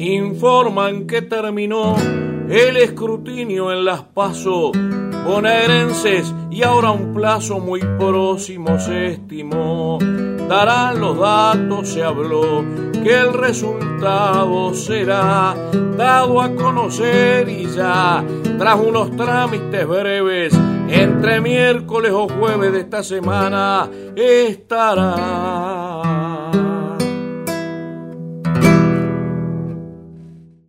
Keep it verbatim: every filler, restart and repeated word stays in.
informan que terminó el escrutinio en las PASO bonaerenses y ahora un plazo muy próximo se estimó. Darán los datos, se habló, que el resultado será dado a conocer y ya, tras unos trámites breves, entre miércoles o jueves de esta semana estará.